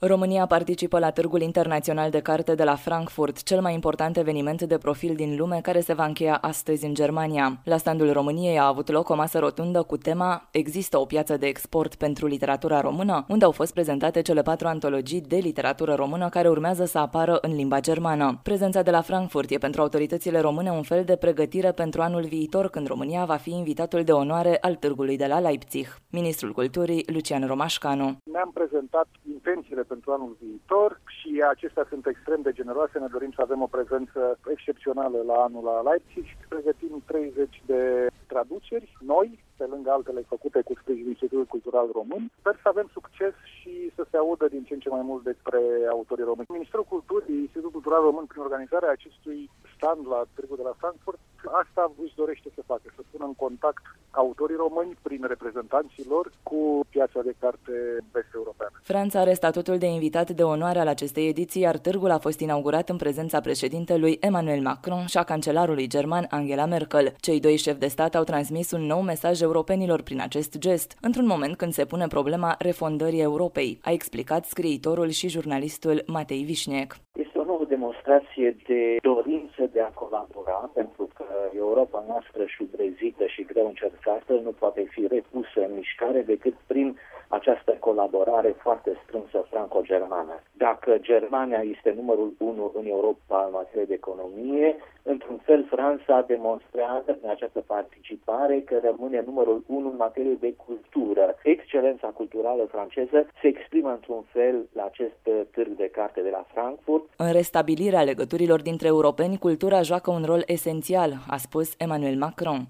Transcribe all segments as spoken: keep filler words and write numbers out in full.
România participă la Târgul Internațional de Carte de la Frankfurt, cel mai important eveniment de profil din lume care se va încheia astăzi în Germania. La standul României a avut loc o masă rotundă cu tema "Există o piață de export pentru literatura română?", unde au fost prezentate cele patru antologii de literatură română care urmează să apară în limba germană. Prezența de la Frankfurt e pentru autoritățile române un fel de pregătire pentru anul viitor, când România va fi invitatul de onoare al târgului de la Leipzig. Ministrul Culturii, Lucian Romașcanu. Ne-am prezentat intențiile pentru anul viitor și acestea sunt extrem de generoase. Ne dorim să avem o prezență excepțională la anul la Leipzig. Pregătim treizeci de traduceri noi, pe lângă altele făcute cu sprijinul Institutului Cultural Român. Sper să avem succes și să se audă din ce în ce mai mult despre autorii români. Ministerul Culturii, Institutul Cultural Român, prin organizarea acestui stand la Târgul de la Frankfurt, asta își dorește să facă, să pună în contact autorii români prin reprezentanții lor cu piața de carte vest-europeană. Franța are statutul de invitat de onoare al acestei ediții, iar târgul a fost inaugurat în prezența președintelui Emmanuel Macron și a cancelarului german Angela Merkel. Cei doi șefi de stat au transmis un nou mesaj europenilor prin acest gest, într-un moment când se pune problema refondării Europei, a explicat scriitorul și jurnalistul Matei Vișniec. Este o nouă demonstrație de dorință de a colabora, pentru că Europa noastră șubrezită și greu încercată nu poate fi repusă în mișcare decât prin această colaborare foarte strânsă franco-germană. Dacă Germania este numărul unu în Europa în materie de economie, într-un fel Franța demonstrează prin această participare că rămâne numărul unu în materie de cultură. Excelența culturală franceză se exprimă într-un fel la acest târg de carte de la Frankfurt. În restabilirea legăturilor dintre europeni, cultura joacă un rol esențial, a spus Emmanuel Macron.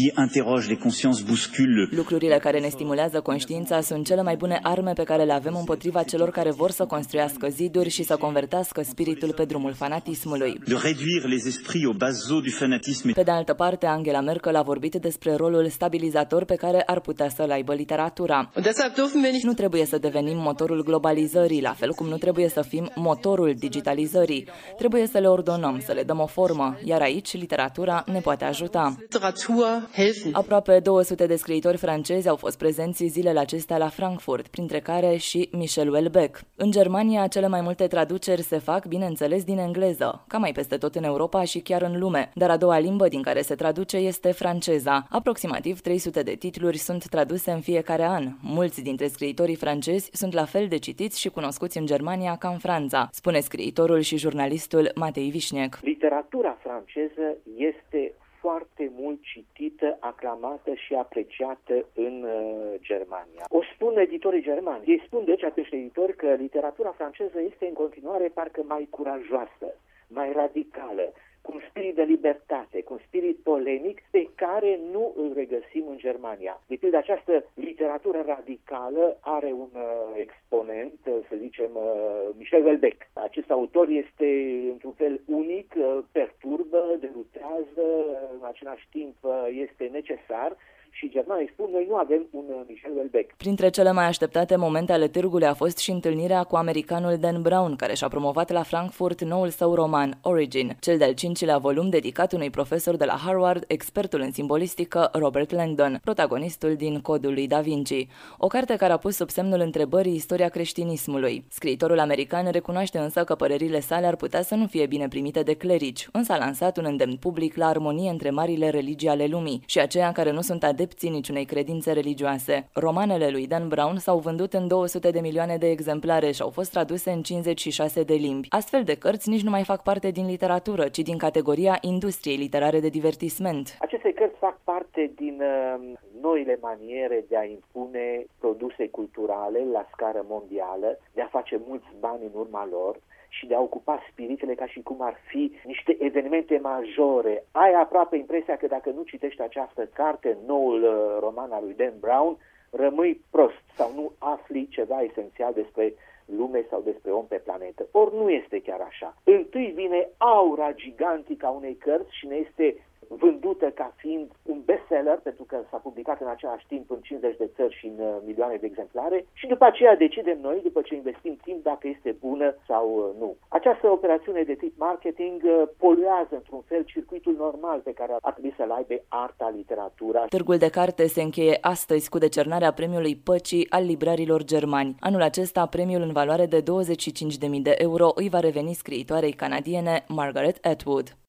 Lucrurile care ne stimulează conștiința sunt cele mai bune arme pe care le avem împotriva celor care vor să construiască ziduri și să convertească spiritul pe drumul fanatismului. Pe de altă parte, Angela Merkel a vorbit despre rolul stabilizator pe care ar putea să-l aibă literatura. Nu trebuie să devenim motorul globalizării, la fel cum nu trebuie să fim motorul digitalizării. Trebuie să le ordonăm, să le dăm o formă, iar aici literatura ne poate ajuta. Aproape două sute de scriitori francezi au fost prezenți zilele acestea la Frankfurt, printre care și Michel Houellebecq. În Germania, cele mai multe traduceri se fac, bineînțeles, din engleză, ca mai peste tot în Europa și chiar în lume, dar a doua limbă din care se traduce este franceza. Aproximativ trei sute de titluri sunt traduse în fiecare an. Mulți dintre scriitorii francezi sunt la fel de citiți și cunoscuți în Germania ca în Franța, spune scriitorul și jurnalistul Matei Vișniec. Literatura franceză este foarte mult citită, aclamată și apreciată în uh, Germania. O spun editorii germani. Ei spun deci acești editori că literatura franceză este în continuare parcă mai curajoasă, mai radicală, cu un spirit de libertate, cu un spirit polemic pe care nu îl regăsim în Germania. De pildă, această literatură radicală are un uh, exponent, uh, să zicem, uh, Michel Houellebecq. Acest autor este, într-un fel, unic, uh, perturbă, derutează, în același timp uh, este necesar. Și germanii spun, noi nu avem un Michel Houellebecq. Printre cele mai așteptate momente ale târgului a fost și întâlnirea cu americanul Dan Brown, care și-a promovat la Frankfurt noul său roman, Origin, cel de-al cincilea volum dedicat unui profesor de la Harvard, expertul în simbolistică Robert Langdon, protagonistul din Codul lui Da Vinci, o carte care a pus sub semnul întrebării istoria creștinismului. Scriitorul american recunoaște însă că părerile sale ar putea să nu fie bine primite de clerici, însă a lansat un îndemn public la armonie între marile religii ale lumii și aceia care nu sunt adepți niciunei credințe religioase. Romanele lui Dan Brown s-au vândut în două sute de milioane de exemplare și au fost traduse în cincizeci și șase de limbi. Astfel de cărți nici nu mai fac parte din literatură, ci din categoria industriei literare de divertisment. Aceste cărți fac parte din uh, noile maniere de a impune produse culturale la scară mondială, de a face mulți bani în urma lor și de a ocupa spiritele ca și cum ar fi niște evenimente majore. Ai aproape impresia că dacă nu citești această carte, noul uh, roman al lui Dan Brown, rămâi prost sau nu afli ceva esențial despre lume sau despre om pe planetă. Ori nu este chiar așa. Întâi vine aura gigantică a unei cărți și ne este vândută ca fiind un bestseller, pentru că s-a publicat în același timp în cincizeci de țări și în milioane de exemplare, și după aceea decidem noi, după ce investim timp, dacă este bună sau nu. Această operațiune de tip marketing poluează într-un fel circuitul normal pe care ar trebui să-l aibă arta, literatura. Târgul de carte se încheie astăzi cu decernarea Premiului Păcii al librarilor germani. Anul acesta, premiul în valoare de douăzeci și cinci de mii de euro îi va reveni scriitoarei canadiene Margaret Atwood.